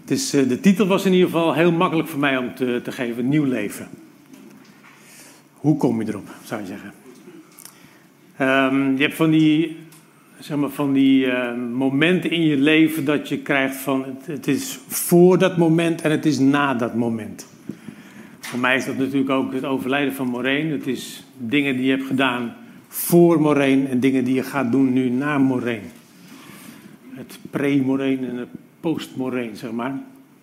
De titel was in ieder geval heel makkelijk voor mij om te geven. Nieuw leven. Hoe kom je erop, zou je zeggen? Je hebt van die momenten in je leven dat je krijgt van... Het is voor dat moment en het is na dat moment. Voor mij is dat natuurlijk ook het overlijden van Maureen. Het is dingen die je hebt gedaan voor Maureen en dingen die je gaat doen nu na Maureen. Het pre-Maureen en het post-Maureen, zeg maar.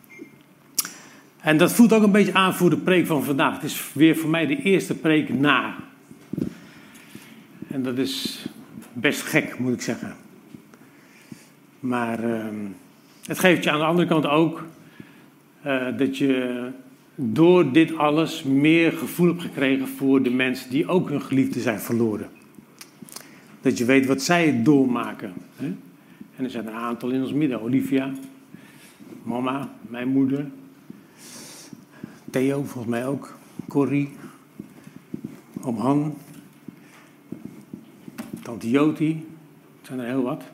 En dat voelt ook een beetje aan voor de preek van vandaag. Het is weer voor mij de eerste preek na. En dat is best gek, moet ik zeggen. Maar het geeft je aan de andere kant ook dat je door dit alles meer gevoel hebt gekregen voor de mensen die ook hun geliefden zijn verloren. Dat je weet wat zij doormaken. Hè? En er zijn een aantal in ons midden. Olivia, mama, mijn moeder, Theo volgens mij ook, Corrie, oom Han, tante Joti, het zijn er heel wat.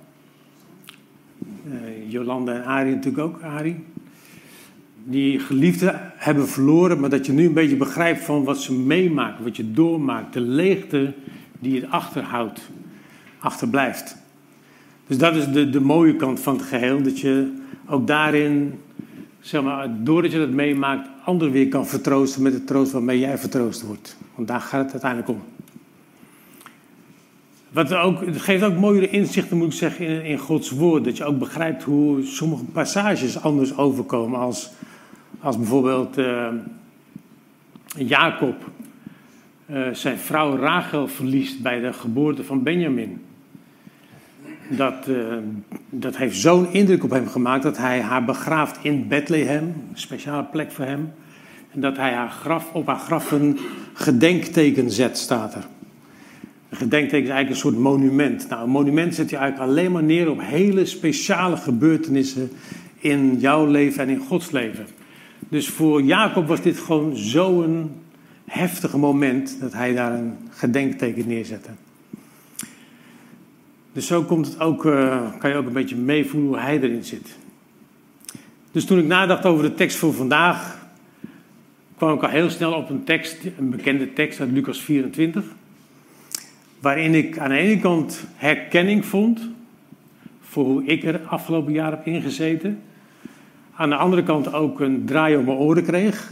Jolanda en Arie natuurlijk ook, Arie. Die geliefden hebben verloren, maar dat je nu een beetje begrijpt van wat ze meemaken, wat je doormaakt, de leegte die je achterhoudt, achterblijft. Dus dat is de mooie kant van het geheel, dat je ook daarin, zeg maar, doordat je dat meemaakt, anderen weer kan vertroosten met de troost waarmee jij vertroost wordt. Want daar gaat het uiteindelijk om. Het geeft ook mooiere inzichten, moet ik zeggen, in Gods woord. Dat je ook begrijpt hoe sommige passages anders overkomen. Als bijvoorbeeld Jacob zijn vrouw Rachel verliest bij de geboorte van Benjamin. Dat heeft zo'n indruk op hem gemaakt dat hij haar begraaft in Bethlehem. Een speciale plek voor hem. En dat hij op haar graf een gedenkteken zet, staat er. Een gedenkteken is eigenlijk een soort monument. Nou, een monument zet je eigenlijk alleen maar neer op hele speciale gebeurtenissen in jouw leven en in Gods leven. Dus voor Jacob was dit gewoon zo'n heftige moment dat hij daar een gedenkteken neerzette. Dus zo komt het ook, kan je ook een beetje meevoelen hoe hij erin zit. Dus toen ik nadacht over de tekst voor vandaag, kwam ik al heel snel op een bekende tekst uit Lucas 24. Waarin ik aan de ene kant herkenning vond voor hoe ik er afgelopen jaar heb ingezeten. Aan de andere kant ook een draai om mijn oren kreeg.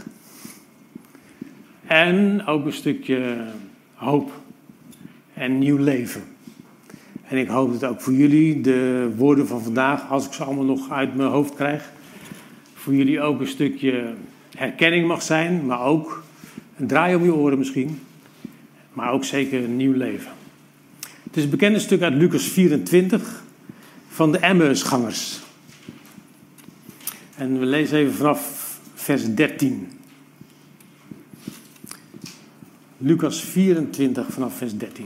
En ook een stukje hoop en nieuw leven. En ik hoop dat ook voor jullie de woorden van vandaag, als ik ze allemaal nog uit mijn hoofd krijg, voor jullie ook een stukje herkenning mag zijn, maar ook een draai om je oren misschien. Maar ook zeker een nieuw leven. Het is een bekende stuk uit Lucas 24 van de Emmausgangers. En we lezen even vanaf vers 13. Lucas 24 vanaf vers 13.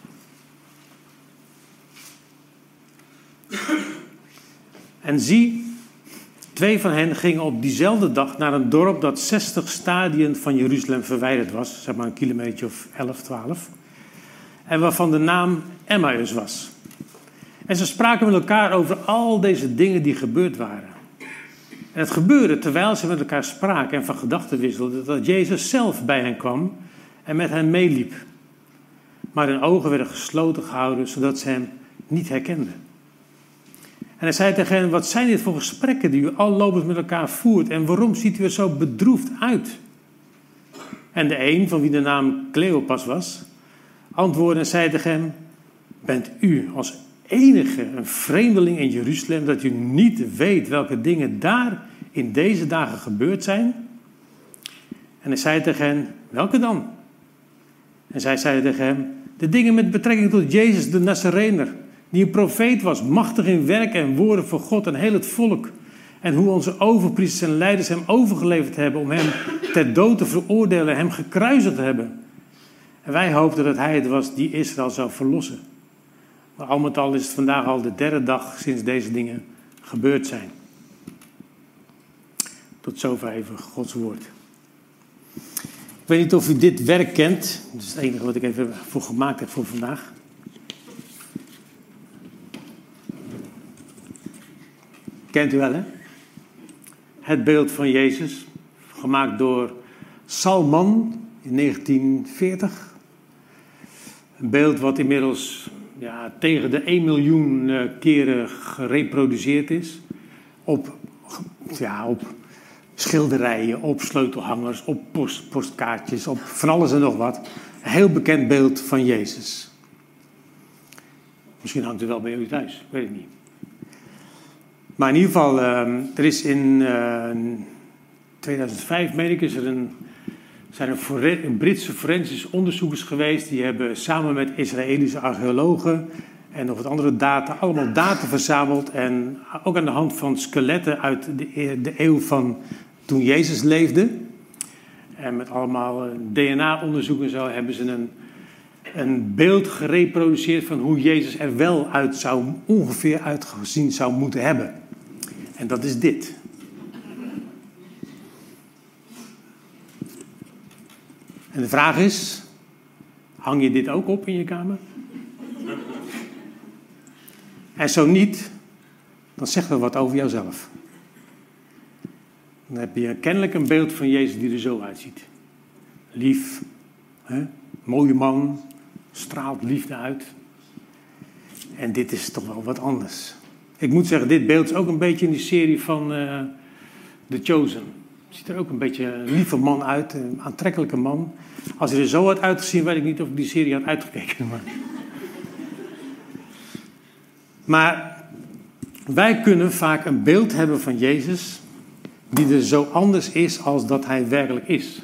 En zie, 2 van hen gingen op diezelfde dag naar een dorp dat 60 stadien van Jeruzalem verwijderd was. Zeg maar een kilometer of 11, 12. En waarvan de naam Emmaus was. En ze spraken met elkaar over al deze dingen die gebeurd waren. En het gebeurde terwijl ze met elkaar spraken en van gedachten wisselden, dat Jezus zelf bij hen kwam en met hen meeliep. Maar hun ogen werden gesloten gehouden, zodat ze hem niet herkenden. En hij zei tegen hen, wat zijn dit voor gesprekken die u al lopend met elkaar voert en waarom ziet u er zo bedroefd uit? En de een, van wie de naam Cleopas was, antwoordde en zei tegen hem, bent u als enige een vreemdeling in Jeruzalem dat u niet weet welke dingen daar in deze dagen gebeurd zijn? En hij zei tegen hen, welke dan? En zij zeiden tegen hem, de dingen met betrekking tot Jezus de Nazarener, die een profeet was, machtig in werk en woorden voor God en heel het volk. En hoe onze overpriesters en leiders hem overgeleverd hebben om hem ter dood te veroordelen en hem gekruisigd hebben. En wij hoopten dat hij het was die Israël zou verlossen. Maar al met al is het vandaag al de 3e dag sinds deze dingen gebeurd zijn. Tot zover even Gods woord. Ik weet niet of u dit werk kent. Dat is het enige wat ik even voor gemaakt heb voor vandaag. Kent u wel, hè? het beeld van Jezus, gemaakt door Salman in 1940. Een beeld wat inmiddels tegen de 1 miljoen keren gereproduceerd is. Op schilderijen, op sleutelhangers, op postkaartjes, op van alles en nog wat. Een heel bekend beeld van Jezus. Misschien hangt het wel bij jullie thuis, ik weet het niet. Maar in ieder geval, er is in 2005, meen ik, zijn er Britse forensische onderzoekers geweest. Die hebben samen met Israëlische archeologen en nog wat andere data, allemaal data verzameld. En ook aan de hand van skeletten uit de eeuw van toen Jezus leefde. En met allemaal DNA-onderzoek en zo hebben ze een beeld gereproduceerd van hoe Jezus er wel ongeveer uitgezien zou moeten hebben. En dat is dit. En de vraag is, hang je dit ook op in je kamer? En zo niet, dan zegt dat wat over jouzelf. Dan heb je kennelijk een beeld van Jezus die er zo uitziet. Lief, mooie man, straalt liefde uit. En dit is toch wel wat anders. Ik moet zeggen, dit beeld is ook een beetje in die serie van The Chosen. Ziet er ook een beetje een lieve man uit, een aantrekkelijke man. Als hij er zo had uitgezien, weet ik niet of ik die serie had uitgekeken. Maar wij kunnen vaak een beeld hebben van Jezus die er zo anders is als dat hij werkelijk is.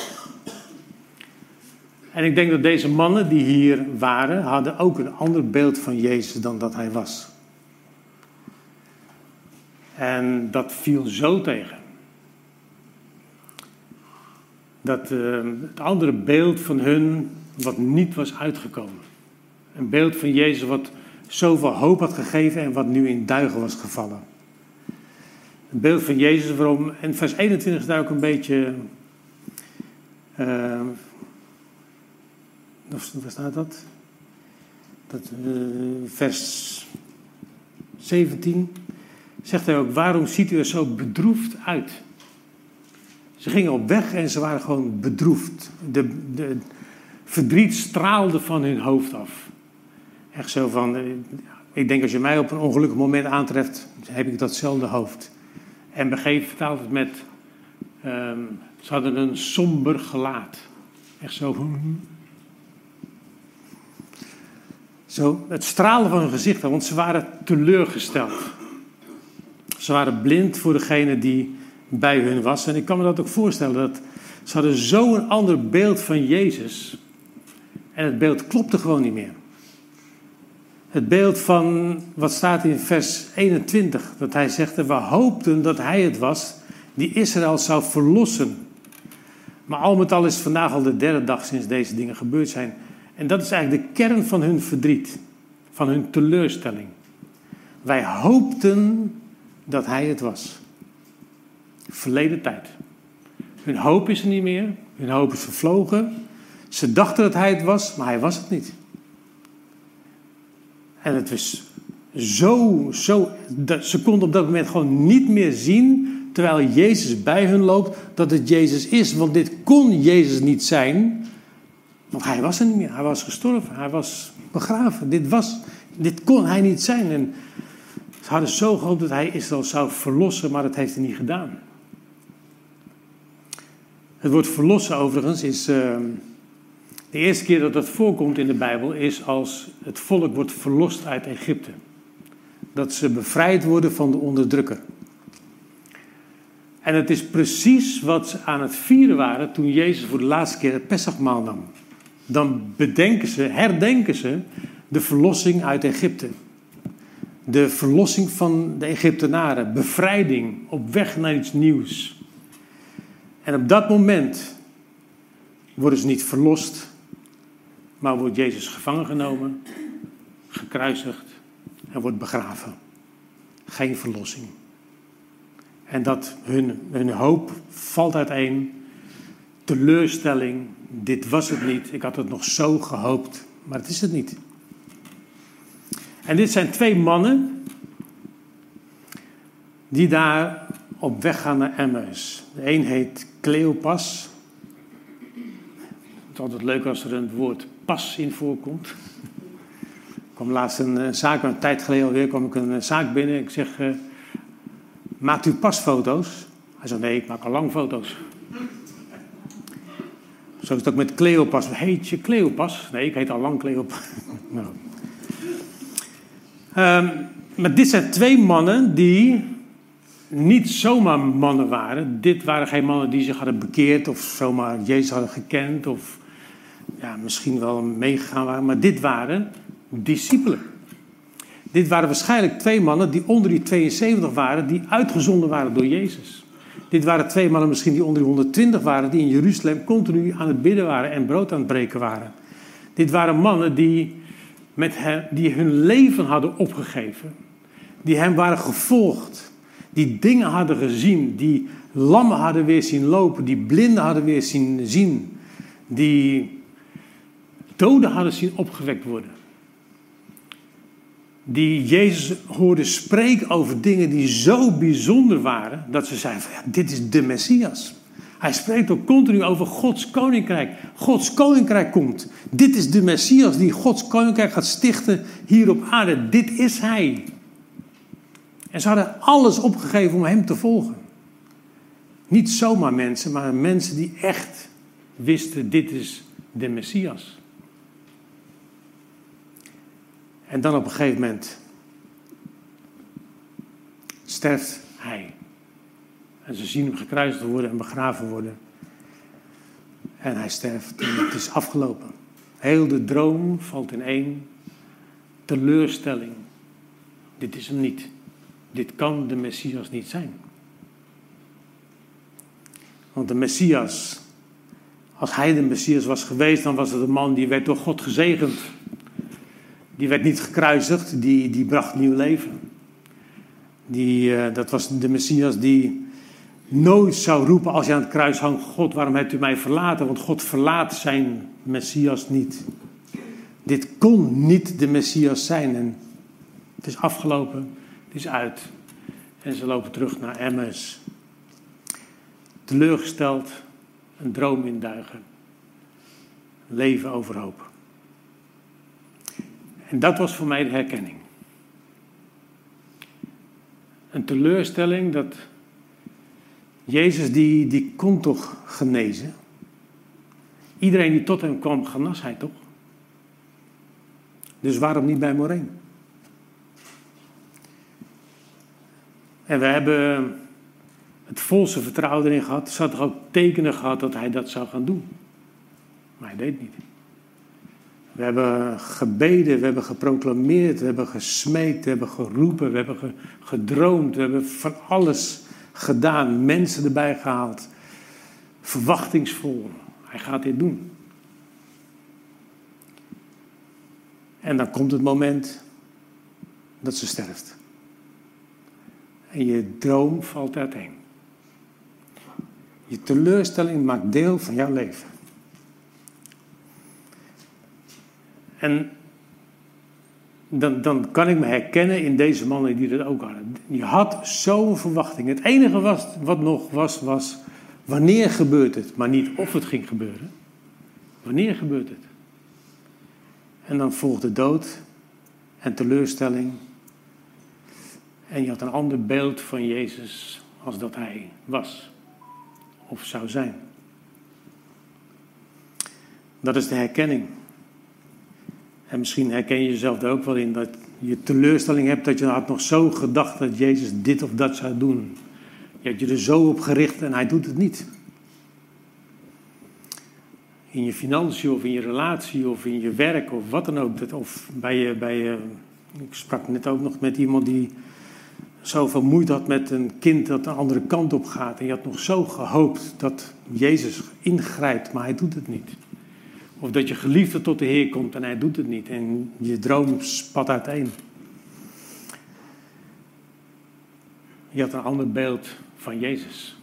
En ik denk dat deze mannen die hier waren, hadden ook een ander beeld van Jezus dan dat hij was. En dat viel zo tegen. Dat het andere beeld van hun wat niet was uitgekomen. Een beeld van Jezus wat zoveel hoop had gegeven en wat nu in duigen was gevallen. Een beeld van Jezus waarom, en vers 21 is daar ook een beetje, waar staat dat? Vers 17 zegt hij ook, waarom ziet u er zo bedroefd uit? Ze gingen op weg en ze waren gewoon bedroefd. De verdriet straalde van hun hoofd af. Echt zo van, ik denk als je mij op een ongelukkig moment aantreft, heb ik datzelfde hoofd. En begeven vertaalt het met, ze hadden een somber gelaat. Echt zo het stralen van hun gezicht, want ze waren teleurgesteld. Ze waren blind voor degene die bij hun was. En ik kan me dat ook voorstellen, dat ze hadden zo'n ander beeld van Jezus. En het beeld klopte gewoon niet meer. Het beeld van, wat staat in vers 21, dat hij zegt, we hoopten dat hij het was die Israël zou verlossen. Maar al met al is vandaag al de 3e dag sinds deze dingen gebeurd zijn. En dat is eigenlijk de kern van hun verdriet, van hun teleurstelling. Wij hoopten dat hij het was. Verleden tijd. Hun hoop is er niet meer, hun hoop is vervlogen. Ze dachten dat hij het was, maar hij was het niet. En het was ze konden op dat moment gewoon niet meer zien, terwijl Jezus bij hun loopt, dat het Jezus is. Want dit kon Jezus niet zijn, want hij was er niet meer. Hij was gestorven, hij was begraven. Dit kon hij niet zijn. En ze hadden zo gehoopt dat hij Israël zou verlossen, maar dat heeft hij niet gedaan. Het woord verlossen overigens is, de eerste keer dat dat voorkomt in de Bijbel is als het volk wordt verlost uit Egypte. Dat ze bevrijd worden van de onderdrukker. En het is precies wat ze aan het vieren waren toen Jezus voor de laatste keer het Pessachmaal nam. Dan herdenken ze de verlossing uit Egypte. De verlossing van de Egyptenaren. Bevrijding op weg naar iets nieuws. En op dat moment worden ze niet verlost, maar wordt Jezus gevangen genomen, gekruisigd en wordt begraven. Geen verlossing. En dat hun hoop valt uiteen. Teleurstelling, dit was het niet. Ik had het nog zo gehoopt, maar het is het niet. En dit zijn 2 mannen die daar op weg gaan naar Emmaus. De een heet Cleopas. Het is altijd leuk als er een woord pas in voorkomt. Ik kwam laatst een tijd geleden alweer, kwam ik een zaak binnen. Ik zeg, maakt u pasfoto's? Hij zei, nee, ik maak al lang foto's. Zo is het ook met Cleopas. Heet je Cleopas? Nee, ik heet al lang Cleopas. Nou. Maar dit zijn twee mannen die niet zomaar mannen waren. Dit waren geen mannen die zich hadden bekeerd of zomaar Jezus hadden gekend of ja, misschien wel meegegaan waren. Maar dit waren discipelen. Dit waren waarschijnlijk twee mannen die onder die 72 waren, die uitgezonden waren door Jezus. Dit waren twee mannen misschien die onder die 120 waren, die in Jeruzalem continu aan het bidden waren en brood aan het breken waren. Dit waren mannen die hun leven hadden opgegeven. Die hem waren gevolgd. Die dingen hadden gezien. Die lammen hadden weer zien lopen. Die blinden hadden weer zien. Die doden hadden zien opgewekt worden. Die Jezus hoorden spreken over dingen die zo bijzonder waren, dat ze zeiden van, ja, dit is de Messias. Hij spreekt ook continu over Gods koninkrijk. Gods koninkrijk komt. Dit is de Messias die Gods koninkrijk gaat stichten hier op aarde. Dit is hij. En ze hadden alles opgegeven om hem te volgen. Niet zomaar mensen, maar mensen die echt wisten, dit is de Messias. En dan op een gegeven moment sterft hij. En ze zien hem gekruisigd worden en begraven worden. En hij sterft en het is afgelopen. Heel de droom valt in één. Teleurstelling. Dit is hem niet. Dit kan de Messias niet zijn. Want de Messias, als hij de Messias was geweest, dan was het een man die werd door God gezegend. Die werd niet gekruisigd, die bracht nieuw leven. Dat was de Messias die nooit zou roepen als hij aan het kruis hangt, God, waarom hebt u mij verlaten? Want God verlaat zijn Messias niet. Dit kon niet de Messias zijn. En het is afgelopen, het is uit. En ze lopen terug naar Emmaus. Teleurgesteld, een droom in duigen. Leven overhoop. En dat was voor mij de herkenning. Een teleurstelling dat Jezus die kon toch genezen. Iedereen die tot hem kwam, genas hij toch? Dus waarom niet bij Moreen? En we hebben het volste vertrouwen erin gehad. Ze hadden ook tekenen gehad dat hij dat zou gaan doen. Maar hij deed het niet. We hebben gebeden, we hebben geproclameerd, we hebben gesmeekt, we hebben geroepen, we hebben gedroomd, we hebben van alles gedaan, mensen erbij gehaald. Verwachtingsvol, hij gaat dit doen. En dan komt het moment dat ze sterft. En je droom valt uiteen. Je teleurstelling maakt deel van jouw leven. En dan kan ik me herkennen in deze mannen die dat ook hadden. Je had zo'n verwachting. Het enige wat nog was wanneer gebeurt het? Maar niet of het ging gebeuren. Wanneer gebeurt het? En dan volgde dood en teleurstelling. En je had een ander beeld van Jezus als dat hij was. Of zou zijn. Dat is de herkenning. En misschien herken je jezelf er ook wel in dat je teleurstelling hebt dat je had nog zo gedacht dat Jezus dit of dat zou doen. Je hebt je er zo op gericht en hij doet het niet. In je financiën of in je relatie of in je werk of wat dan ook. Of bij je, ik sprak net ook nog met iemand die zoveel moeite had met een kind dat een andere kant op gaat. En je had nog zo gehoopt dat Jezus ingrijpt, maar hij doet het niet. Of dat je geliefde tot de Heer komt en hij doet het niet. En je droom spat uiteen. Je had een ander beeld van Jezus.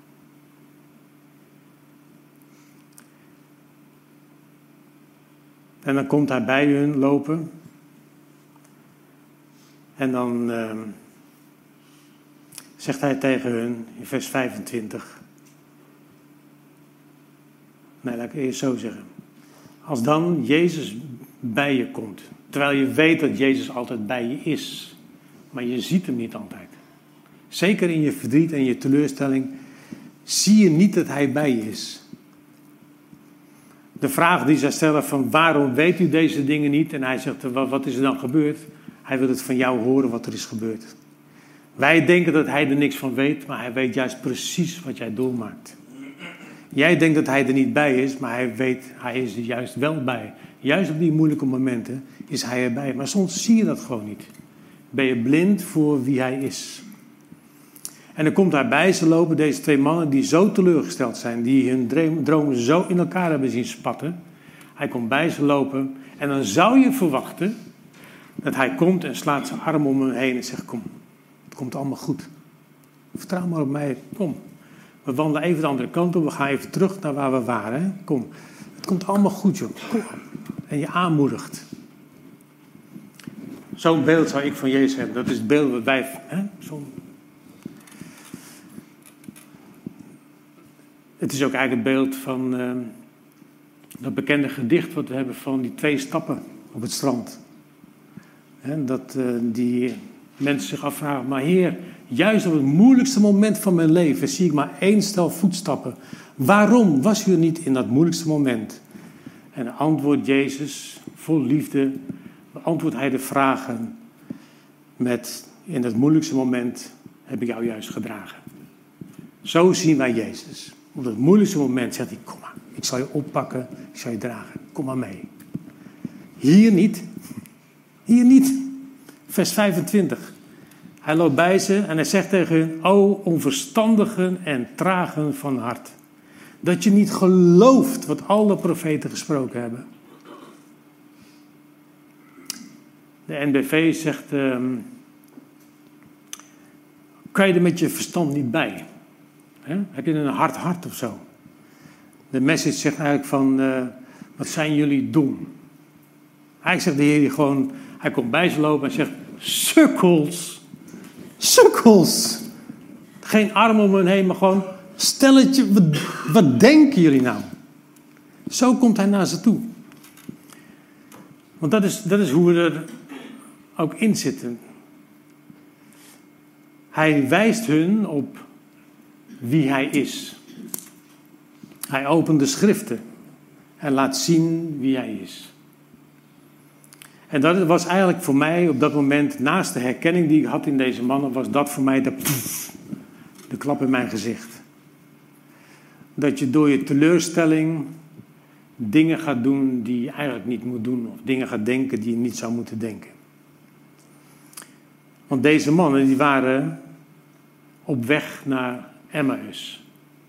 En dan komt hij bij hun lopen. En dan zegt hij tegen hun in vers 25. Nee, laat ik eerst zo zeggen. Als dan Jezus bij je komt, terwijl je weet dat Jezus altijd bij je is, maar je ziet hem niet altijd. Zeker in je verdriet en je teleurstelling zie je niet dat hij bij je is. De vraag die zij stellen van waarom weet u deze dingen niet? En hij zegt, wat is er dan gebeurd? Hij wil het van jou horen wat er is gebeurd. Wij denken dat hij er niks van weet, maar hij weet juist precies wat jij doormaakt. Jij denkt dat hij er niet bij is, maar hij weet, hij is er juist wel bij. Juist op die moeilijke momenten is hij erbij. Maar soms zie je dat gewoon niet. Ben je blind voor wie hij is. En dan komt hij bij ze lopen, deze twee mannen die zo teleurgesteld zijn, die hun dromen zo in elkaar hebben zien spatten. Hij komt bij ze lopen en dan zou je verwachten dat hij komt en slaat zijn arm om hen heen en zegt, kom, het komt allemaal goed. Vertrouw maar op mij, kom. We wandelen even de andere kant op, we gaan even terug naar waar we waren. Hè? Kom, het komt allemaal goed, joh. Kom. En je aanmoedigt. Zo'n beeld zou ik van Jezus hebben. Dat is het beeld wat wij... Het is ook eigenlijk het beeld van dat bekende gedicht wat we hebben van die 2 stappen op het strand. Dat die mensen zich afvragen, maar Heer, juist op het moeilijkste moment van mijn leven zie ik maar 1 stel voetstappen. Waarom was u er niet in dat moeilijkste moment? En antwoordt Jezus, vol liefde, beantwoordt hij de vragen met, in het moeilijkste moment heb ik jou juist gedragen. Zo zien wij Jezus. Op het moeilijkste moment zegt hij, kom maar, ik zal je oppakken, ik zal je dragen, kom maar mee. Hier niet. Vers 25. Hij loopt bij ze en hij zegt tegen hun, o onverstandigen en tragen van hart. Dat je niet gelooft wat alle profeten gesproken hebben. De NBV zegt, kan je er met je verstand niet bij? Heb je een hard hart of zo? De message zegt eigenlijk van, wat zijn jullie dom? Eigenlijk zegt de Heer gewoon, hij komt bij ze lopen en zegt, sukkels. Geen arm om hen heen, maar gewoon, stelletje, wat denken jullie nou? Zo komt hij naar ze toe. Want dat is hoe we er ook in zitten. Hij wijst hun op wie hij is. Hij opent de schriften en laat zien wie hij is. En dat was eigenlijk voor mij op dat moment, naast de herkenning die ik had in deze mannen, was dat voor mij de klap in mijn gezicht. Dat je door je teleurstelling dingen gaat doen die je eigenlijk niet moet doen. Of dingen gaat denken die je niet zou moeten denken. Want deze mannen die waren op weg naar Emmaus.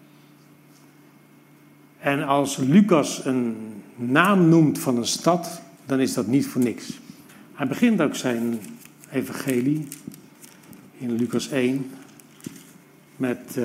En als Lucas een naam noemt van een stad, dan is dat niet voor niks. Hij begint ook zijn evangelie in Lucas 1 met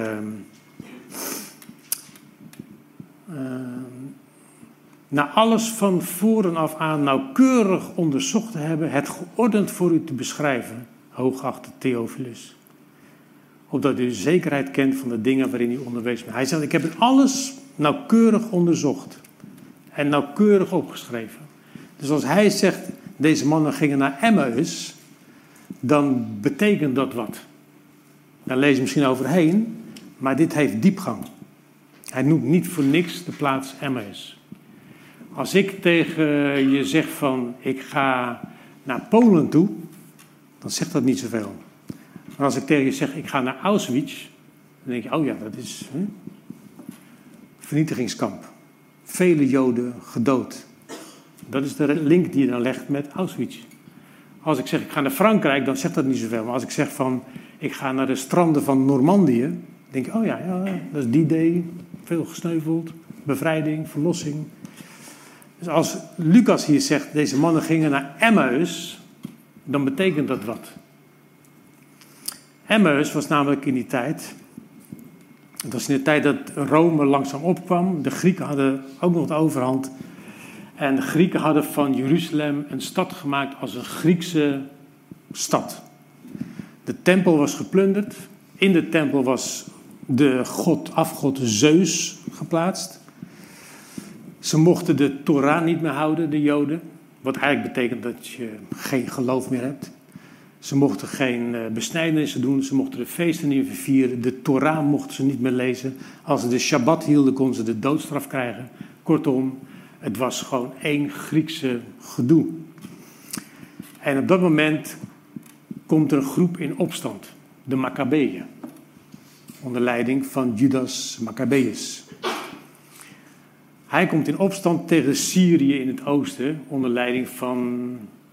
na alles van voren af aan nauwkeurig onderzocht te hebben, het geordend voor u te beschrijven, hooggeachte Theophilus. Opdat u de zekerheid kent van de dingen waarin u onderwezen bent. Hij zegt, ik heb het alles nauwkeurig onderzocht en nauwkeurig opgeschreven. Dus als hij zegt, deze mannen gingen naar Emmaus, dan betekent dat wat. Daar lees je misschien overheen, maar dit heeft diepgang. Hij noemt niet voor niks de plaats Emmaus. Als ik tegen je zeg van, ik ga naar Polen toe, dan zegt dat niet zoveel. Maar als ik tegen je zeg, ik ga naar Auschwitz, dan denk je, oh ja, dat is vernietigingskamp. Vele Joden gedood. Dat is de link die je dan legt met Auschwitz. Als ik zeg, ik ga naar Frankrijk, dan zegt dat niet zoveel. Maar als ik zeg van, ik ga naar de stranden van Normandië, dan denk je, oh ja, dat is die day, veel gesneuveld, bevrijding, verlossing. Dus als Lucas hier zegt, deze mannen gingen naar Emmaus, dan betekent dat wat. Emmaus was namelijk in die tijd, het was in de tijd dat Rome langzaam opkwam. De Grieken hadden ook nog de overhand. En de Grieken hadden van Jeruzalem een stad gemaakt als een Griekse stad. De tempel was geplunderd. In de tempel was de afgod Zeus geplaatst. Ze mochten de Torah niet meer houden, de Joden. Wat eigenlijk betekent dat je geen geloof meer hebt. Ze mochten geen besnijdenissen doen. Ze mochten de feesten niet meer vieren. De Torah mochten ze niet meer lezen. Als ze de Shabbat hielden, konden ze de doodstraf krijgen. Kortom, het was gewoon één Griekse gedoe. En op dat moment komt er een groep in opstand. De Maccabeeën. Onder leiding van Judas Maccabeus. Hij komt in opstand tegen Syrië in het oosten. Onder leiding van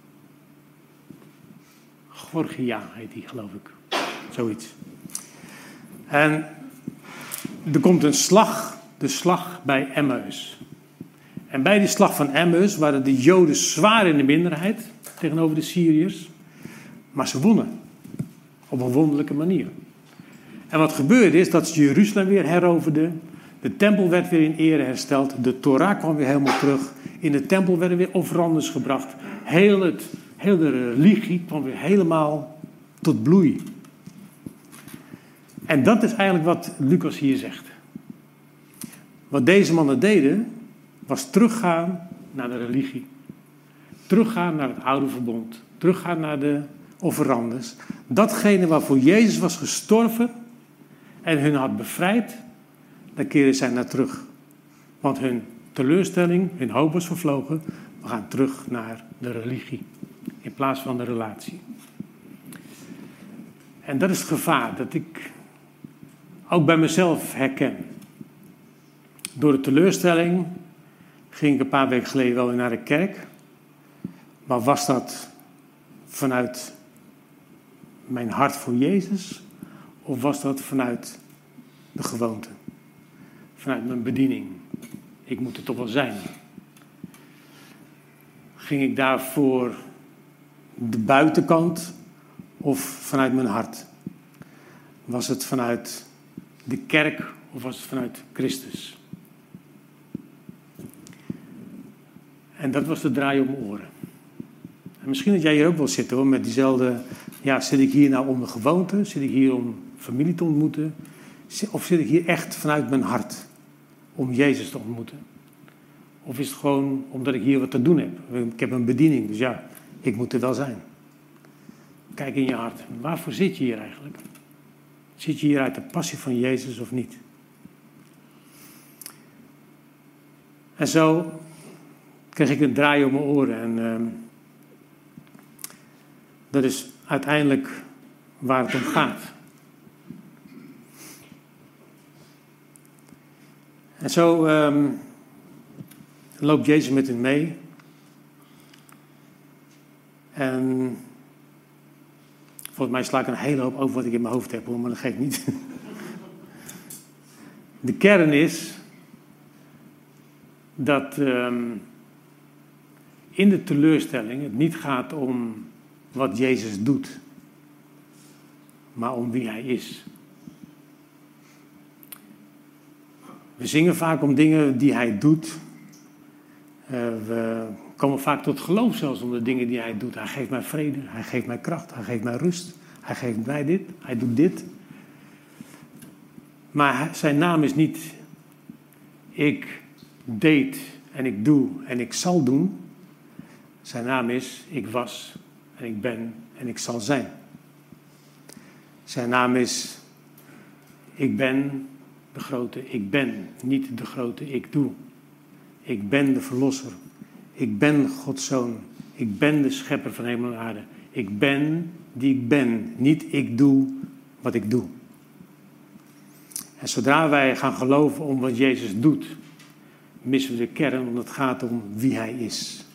Gorgia heet die, geloof ik. Zoiets. En er komt een slag. De slag bij Emmaus. En bij die slag van Emmaus waren de Joden zwaar in de minderheid tegenover de Syriërs. Maar ze wonnen. Op een wonderlijke manier. En wat gebeurde is dat ze Jeruzalem weer heroverden. De tempel werd weer in ere hersteld. De Torah kwam weer helemaal terug. In de tempel werden weer offerandes gebracht. Heel de religie kwam weer helemaal tot bloei. En dat is eigenlijk wat Lucas hier zegt. Wat deze mannen deden, was teruggaan naar de religie. Teruggaan naar het oude verbond. Teruggaan naar de offerandes. Datgene waarvoor Jezus was gestorven en hun had bevrijd, daar keren zij naar terug. Want hun teleurstelling, hun hoop was vervlogen. We gaan terug naar de religie in plaats van de relatie. En dat is het gevaar dat ik ook bij mezelf herken. Door de teleurstelling ging ik een paar weken geleden wel weer naar de kerk. Maar was dat vanuit mijn hart voor Jezus? Of was dat vanuit de gewoonte? Vanuit mijn bediening? Ik moet er toch wel zijn. Ging ik daar voor de buitenkant of vanuit mijn hart? Was het vanuit de kerk of was het vanuit Christus? En dat was de draai om mijn oren. En misschien dat jij hier ook wel zit hoor, met diezelfde... Ja, zit ik hier nou om de gewoonte? Zit ik hier om familie te ontmoeten? Of zit ik hier echt vanuit mijn hart om Jezus te ontmoeten? Of is het gewoon omdat ik hier wat te doen heb? Ik heb een bediening, dus ja, ik moet er wel zijn. Kijk in je hart. Waarvoor zit je hier eigenlijk? Zit je hier uit de passie van Jezus of niet? En zo kreeg ik een draai om mijn oren. En dat is uiteindelijk waar het om gaat. En zo loopt Jezus met hen mee. En volgens mij sla ik een hele hoop over wat ik in mijn hoofd heb, hoor, maar dat geeft niet. De kern is dat in de teleurstelling het niet gaat om wat Jezus doet, maar om wie hij is. We zingen vaak om dingen die hij doet. We komen vaak tot geloof zelfs om de dingen die hij doet. Hij geeft mij vrede, hij geeft mij kracht, hij geeft mij rust. Hij geeft mij dit, hij doet dit. Maar zijn naam is niet ik deed en ik doe en ik zal doen. Zijn naam is ik was en ik ben en ik zal zijn. Zijn naam is ik ben de grote ik ben, niet de grote ik doe. Ik ben de verlosser. Ik ben Gods zoon. Ik ben de schepper van hemel en aarde. Ik ben die ik ben. Niet ik doe wat ik doe. En zodra wij gaan geloven om wat Jezus doet, missen we de kern, want het gaat om wie hij is.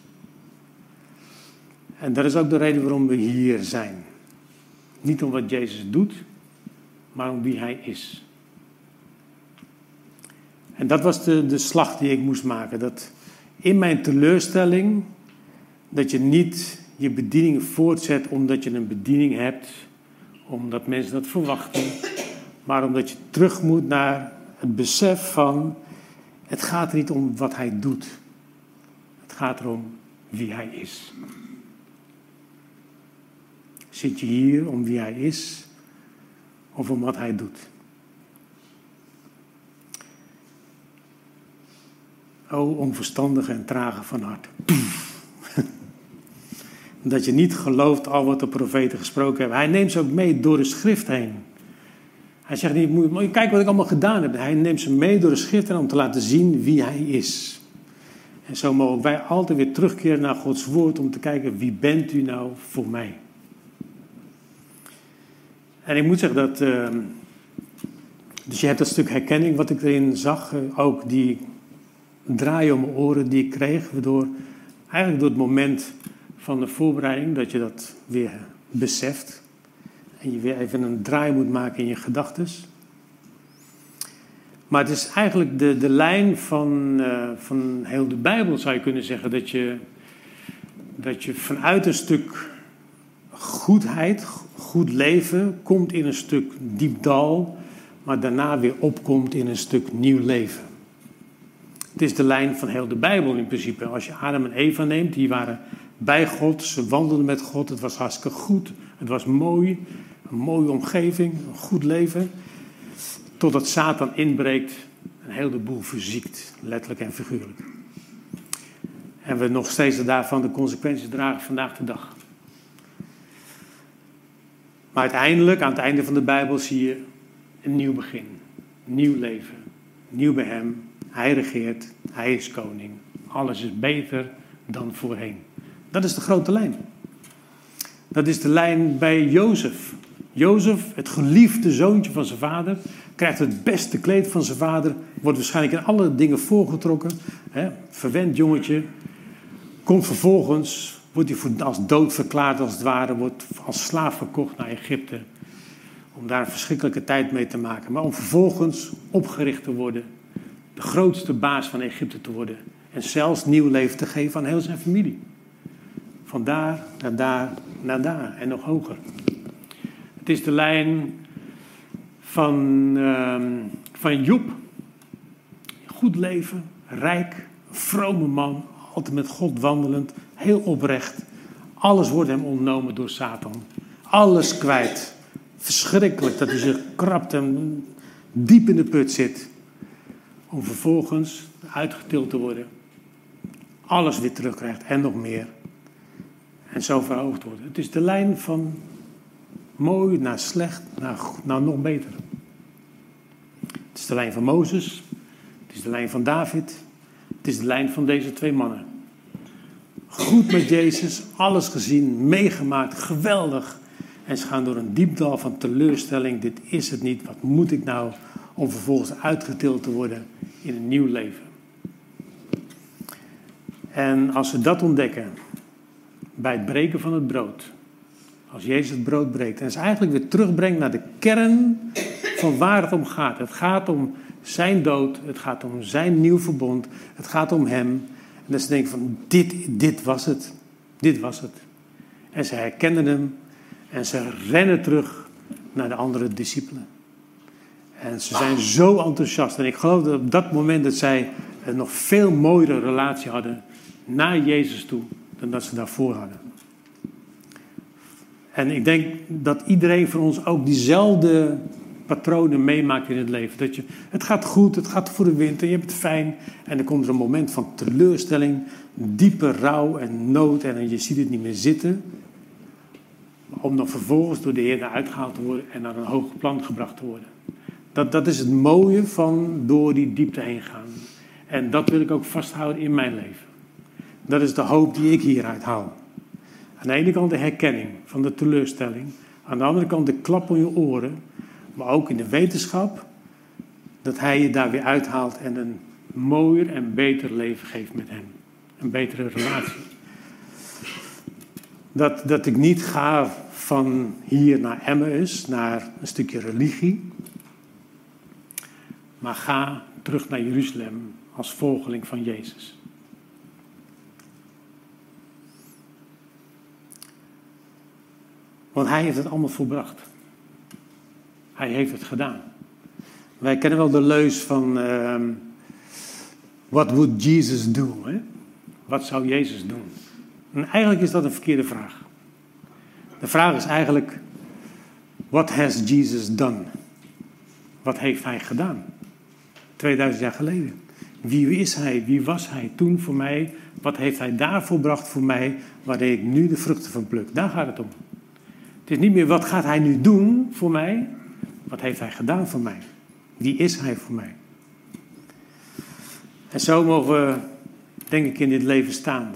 En dat is ook de reden waarom we hier zijn. Niet om wat Jezus doet, maar om wie hij is. En dat was de slag die ik moest maken. Dat in mijn teleurstelling, dat je niet je bediening voortzet omdat je een bediening hebt, omdat mensen dat verwachten, maar omdat je terug moet naar het besef van, het gaat er niet om wat hij doet. Het gaat erom wie hij is. Zit je hier om wie hij is? of om wat hij doet. O onverstandige en trage van hart. Dat je niet gelooft al wat de profeten gesproken hebben. Hij neemt ze ook mee door de schrift heen. Hij zegt niet, moet je kijken wat ik allemaal gedaan heb. Hij neemt ze mee door de schrift heen om te laten zien wie hij is. En zo mogen wij altijd weer terugkeren naar Gods woord om te kijken, wie bent u nou voor mij? En ik moet zeggen dat, dus je hebt dat stuk herkenning wat ik erin zag, ook die draai om mijn oren die ik kreeg, waardoor eigenlijk door het moment van de voorbereiding, dat je dat weer beseft en je weer even een draai moet maken in je gedachtes. Maar het is eigenlijk de lijn van heel de Bijbel, zou je kunnen zeggen, dat je vanuit een stuk goedheid, goed leven, komt in een stuk diep dal, maar daarna weer opkomt in een stuk nieuw leven. Het is de lijn van heel de Bijbel in principe. Als je Adam en Eva neemt, die waren bij God, ze wandelden met God, het was hartstikke goed, het was mooi, een mooie omgeving, een goed leven. Totdat Satan inbreekt en heel de boel verziekt, letterlijk en figuurlijk. En we nog steeds daarvan de consequenties dragen vandaag de dag. Maar uiteindelijk, aan het einde van de Bijbel, zie je een nieuw begin. Een nieuw leven. Nieuw bij hem. Hij regeert. Hij is koning. Alles is beter dan voorheen. Dat is de grote lijn. Dat is de lijn bij Jozef. Jozef, het geliefde zoontje van zijn vader, krijgt het beste kleed van zijn vader. Wordt waarschijnlijk in alle dingen voorgetrokken. Verwend jongetje. Komt vervolgens, wordt hij als dood verklaard als het ware. Wordt als slaaf verkocht naar Egypte. Om daar een verschrikkelijke tijd mee te maken. Maar om vervolgens opgericht te worden. De grootste baas van Egypte te worden. En zelfs nieuw leven te geven aan heel zijn familie. Van daar naar daar naar daar. En nog hoger. Het is de lijn van Job. Goed leven, rijk, vrome man. Altijd met God wandelend, heel oprecht. Alles wordt hem ontnomen door Satan. Alles kwijt. Verschrikkelijk dat hij zich krabt en diep in de put zit. Om vervolgens uitgetild te worden. Alles weer terugkrijgt en nog meer. En zo verhoogd worden. Het is de lijn van mooi naar slecht naar nog beter. Het is de lijn van Mozes. Het is de lijn van David. Het is de lijn van deze twee mannen. Goed met Jezus, alles gezien, meegemaakt, geweldig. En ze gaan door een diep dal van teleurstelling. Dit is het niet, wat moet ik nou? Om vervolgens uitgetild te worden in een nieuw leven. En als we dat ontdekken, bij het breken van het brood. Als Jezus het brood breekt en ze eigenlijk weer terugbrengt naar de kern van waar het om gaat. Het gaat om zijn dood, het gaat om zijn nieuw verbond, het gaat om hem. En dat ze denken van dit was het, dit was het. En ze herkennen hem en ze rennen terug naar de andere discipelen. En ze zijn zo enthousiast. En ik geloof dat op dat moment dat zij een nog veel mooiere relatie hadden naar Jezus toe dan dat ze daarvoor hadden. En ik denk dat iedereen van ons ook diezelfde patronen meemaakt in het leven. Het gaat goed, het gaat voor de wind en je hebt het fijn. En dan komt er een moment van teleurstelling, diepe rouw en nood en je ziet het niet meer zitten. Om dan vervolgens door de Heer eruit gehaald te worden en naar een hoger plan gebracht te worden. Dat is het mooie van door die diepte heen gaan. En dat wil ik ook vasthouden in mijn leven. Dat is de hoop die ik hieruit haal. Aan de ene kant de herkenning van de teleurstelling. Aan de andere kant de klap om je oren. Maar ook in de wetenschap dat hij je daar weer uithaalt en een mooier en beter leven geeft met hem. Een betere relatie. Dat ik niet ga van hier naar Emmaus, naar een stukje religie. Maar ga terug naar Jeruzalem als volgeling van Jezus. Want hij heeft het allemaal volbracht. Hij heeft het gedaan. Wij kennen wel de leus van what would Jesus do? Hè? Wat zou Jezus doen? En eigenlijk is dat een verkeerde vraag. De vraag is eigenlijk, What has Jesus done? Wat heeft hij gedaan? 2000 jaar geleden. Wie is hij? Wie was hij toen voor mij? Wat heeft hij daarvoor gebracht voor mij, waar ik nu de vruchten van pluk? Daar gaat het om. Het is niet meer wat gaat hij nu doen voor mij? Wat heeft hij gedaan voor mij? Wie is hij voor mij? En zo mogen we, denk ik, in dit leven staan.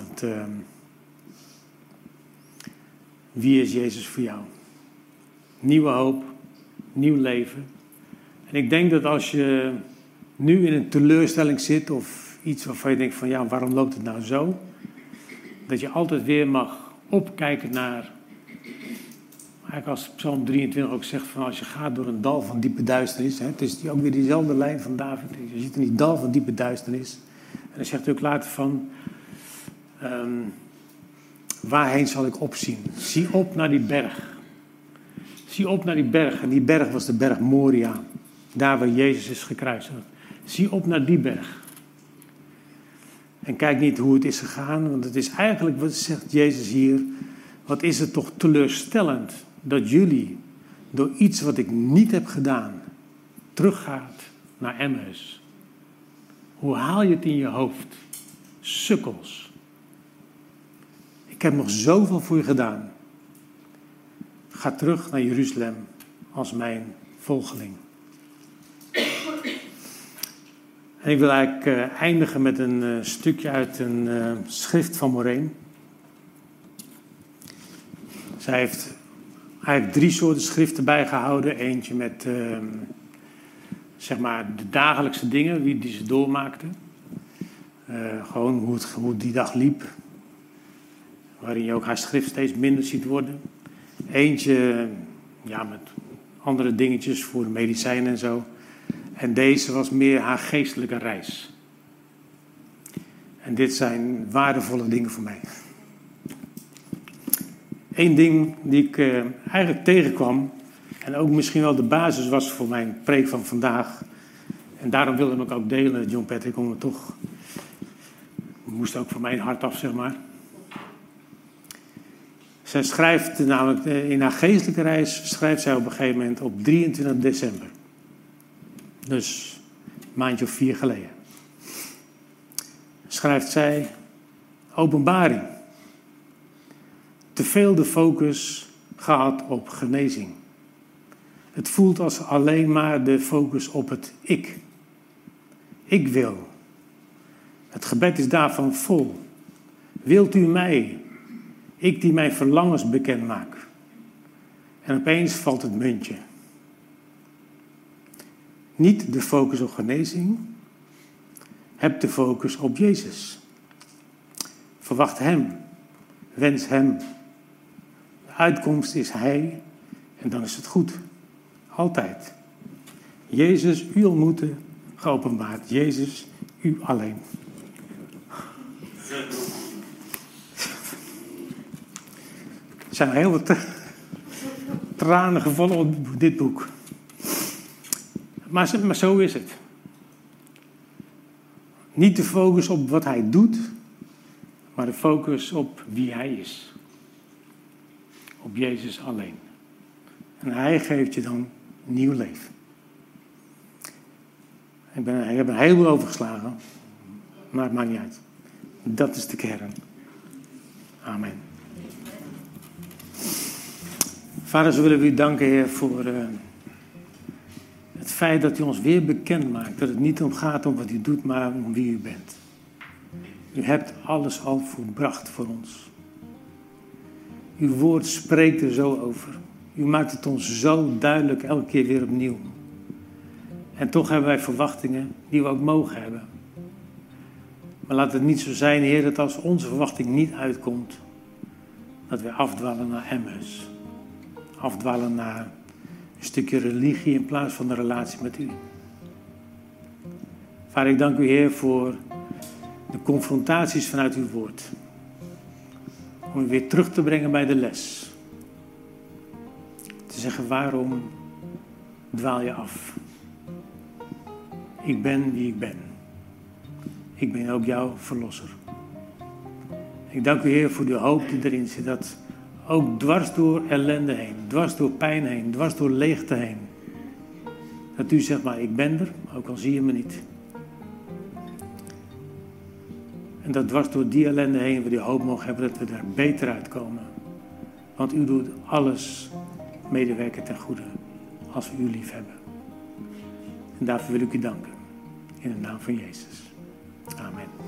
Wie is Jezus voor jou? Nieuwe hoop, nieuw leven. En ik denk dat als je nu in een teleurstelling zit of iets waarvan je denkt van ja, waarom loopt het nou zo? Dat je altijd weer mag opkijken naar, eigenlijk als Psalm 23 ook zegt van als je gaat door een dal van diepe duisternis. Hè, het is ook weer diezelfde lijn van David. Je zit in die dal van diepe duisternis. En dan zegt hij ook later van, waarheen zal ik opzien? Zie op naar die berg. Zie op naar die berg. En die berg was de berg Moria. Daar waar Jezus is gekruisigd. Zie op naar die berg. En kijk niet hoe het is gegaan. Want het is eigenlijk, wat zegt Jezus hier. Wat is het toch teleurstellend. Dat jullie door iets wat ik niet heb gedaan. Teruggaat naar Emmaus. Hoe haal je het in je hoofd? Sukkels. Ik heb nog zoveel voor je gedaan. Ga terug naar Jeruzalem als mijn volgeling. En ik wil eigenlijk eindigen met een stukje uit een schrift van Maureen. Zij heeft eigenlijk 3 soorten schriften bijgehouden. Eentje met zeg maar de dagelijkse dingen die ze doormaakte. Gewoon hoe die dag liep. Waarin je ook haar schrift steeds minder ziet worden. Eentje ja, met andere dingetjes voor de medicijnen en zo. En deze was meer haar geestelijke reis. En dit zijn waardevolle dingen voor mij. Eén ding die ik eigenlijk tegenkwam. En ook misschien wel de basis was voor mijn preek van vandaag. En daarom wilde ik ook delen, John Patrick, om het toch. Moest ook van mijn hart af, zeg maar. Zij schrijft namelijk in haar geestelijke reis, schrijft zij op een gegeven moment op 23 december. Dus een maandje of 4 geleden. Schrijft zij, openbaring. Te veel de focus gehad op genezing. Het voelt als alleen maar de focus op het ik. Ik wil. Het gebed is daarvan vol. Wilt u mij? Ik die mijn verlangens bekend maak. En opeens valt het muntje. Niet de focus op genezing. Heb de focus op Jezus. Verwacht Hem. Wens Hem. De uitkomst is Hij. En dan is het goed. Altijd. Jezus, u ontmoeten, geopenbaard. Jezus, u alleen. Er zijn heel wat tranen gevallen op dit boek. Maar zo is het. Niet de focus op wat hij doet, maar de focus op wie hij is. Op Jezus alleen. En hij geeft je dan nieuw leven. Ik heb er heel veel over geslagen, maar het maakt niet uit. Dat is de kern. Amen. Vader, zo willen we u danken, Heer, voor het feit dat u ons weer bekend maakt. Dat het niet om gaat om wat u doet, maar om wie u bent. U hebt alles al volbracht voor ons. Uw woord spreekt er zo over. U maakt het ons zo duidelijk elke keer weer opnieuw. En toch hebben wij verwachtingen die we ook mogen hebben. Maar laat het niet zo zijn, Heer, dat als onze verwachting niet uitkomt, dat we afdwalen naar Emmaus. Afdwalen naar een stukje religie in plaats van de relatie met u. Vader, ik dank u, Heer, voor de confrontaties vanuit uw woord. Om u weer terug te brengen bij de les. Te zeggen, waarom dwaal je af? Ik ben wie ik ben. Ik ben ook jouw verlosser. Ik dank u, Heer, voor de hoop die erin zit. Dat Ook dwars door ellende heen, dwars door pijn heen, dwars door leegte heen. Dat u zegt, maar ik ben er, ook al zie je me niet. En dat dwars door die ellende heen we die hoop mogen hebben dat we er beter uitkomen. Want u doet alles medewerken ten goede als we u lief hebben. En daarvoor wil ik u danken. In de naam van Jezus. Amen.